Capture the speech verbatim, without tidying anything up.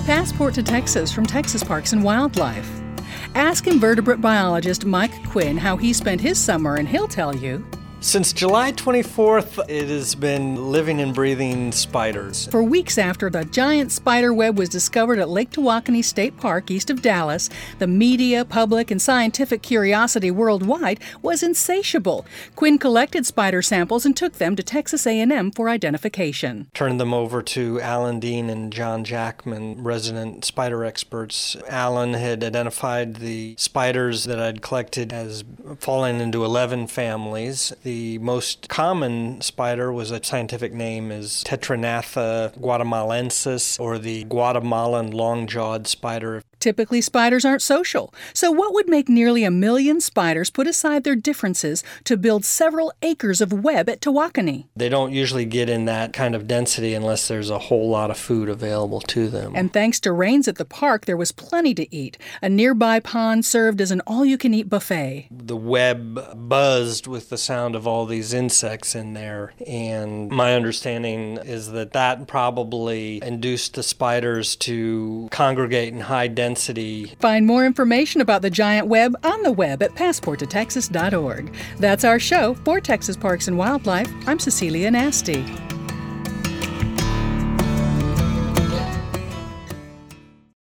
Passport to Texas from Texas Parks and Wildlife. Ask invertebrate biologist Mike Quinn how he spent his summer, and he'll tell you. Since July twenty-fourth, it has been living and breathing spiders. For weeks after the giant spider web was discovered at Lake Tawakoni State Park east of Dallas, the media, public, and scientific curiosity worldwide was insatiable. Quinn collected spider samples and took them to Texas A and M for identification. Turned them over to Alan Dean and John Jackman, resident spider experts. Alan had identified the spiders that I'd collected as falling into eleven families. The The most common spider was a scientific name is Tetranatha guatemalensis, or the Guatemalan long-jawed spider. Typically, spiders aren't social. So what would make nearly a million spiders put aside their differences to build several acres of web at Tawakoni? They don't usually get in that kind of density unless there's a whole lot of food available to them. And thanks to rains at the park, there was plenty to eat. A nearby pond served as an all-you-can-eat buffet. The web buzzed with the sound of all these insects in there. And my understanding is that that probably induced the spiders to congregate in high density. Find more information about the giant web on the web at passport to texas dot org. That's our show. For Texas Parks and Wildlife, I'm Cecilia Nasty.